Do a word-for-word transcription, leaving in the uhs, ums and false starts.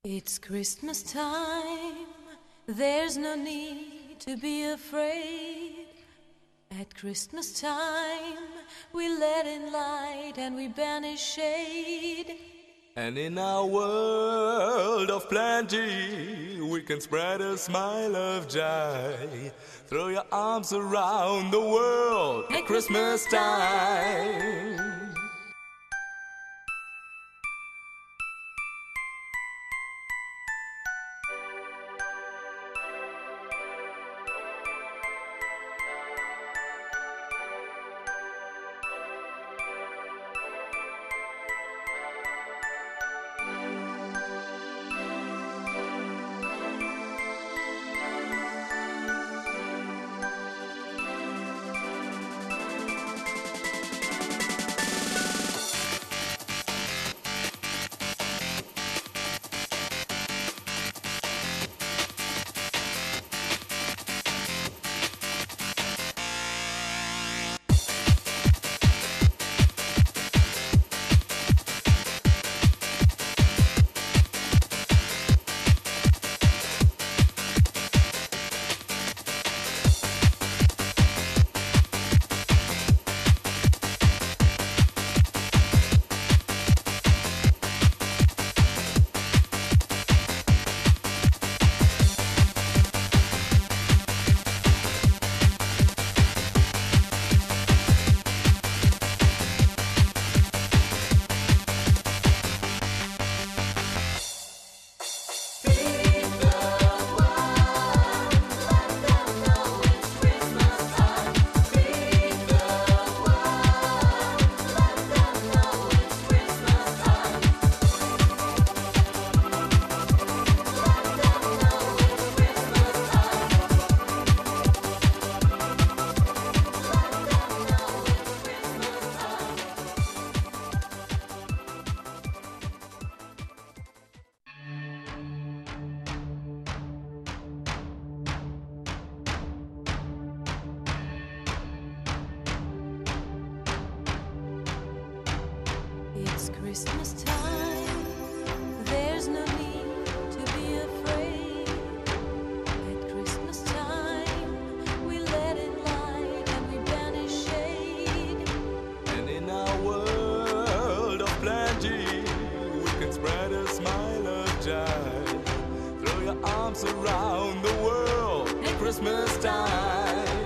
It's Christmas time, there's no need to be afraid. At Christmas time, we let in light and we banish shade. And in our world of plenty, we can spread a smile of joy. Throw your arms around the world at Christmas time. It's Christmas time, there's no need to be afraid. At Christmas time, we let in light and we banish shade. And in our world of plenty, we can spread a smile of joy. Throw your arms around the world at Christmas time.